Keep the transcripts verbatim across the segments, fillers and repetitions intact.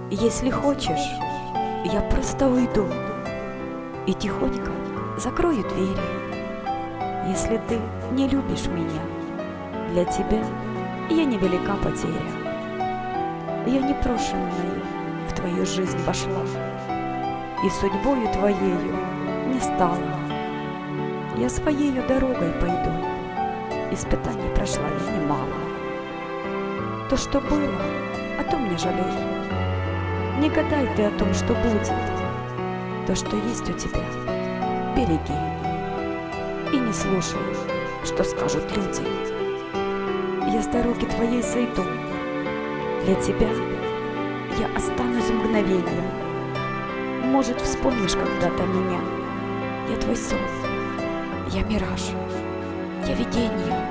Если хочешь, я просто уйду и тихонько закрою двери. Если ты не любишь меня, для тебя я невелика потеря. Я непрошенную в твою жизнь вошла, и судьбою твоею не стала. Я своею дорогой пойду, испытаний прошла я немало. То, что было, о том не жалей. Не гадай ты о том, что будет. То, что есть у тебя, береги. И не слушай, что скажут люди. Я с дороги твоей сойду. Для тебя я останусь мгновением. Может, вспомнишь когда-то меня. Я твой сон, я мираж, я видение.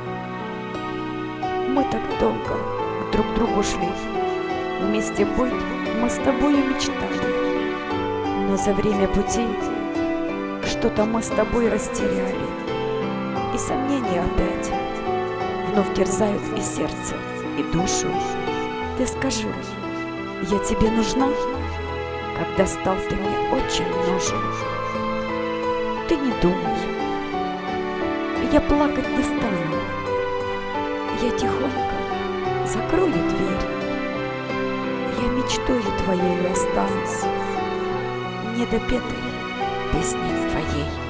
Мы так долго друг к другу шли. Вместе быть мы с тобою мечтали. Но за время пути что-то мы с тобой растеряли. И сомнения опять вновь терзают и сердце, и душу. Ты скажи, я тебе нужна, когда стал ты мне очень нужен? Ты не думай, я плакать не стану. Я тихонько закрою дверь. Я мечтою твоей останусь, недопетой песней твоей.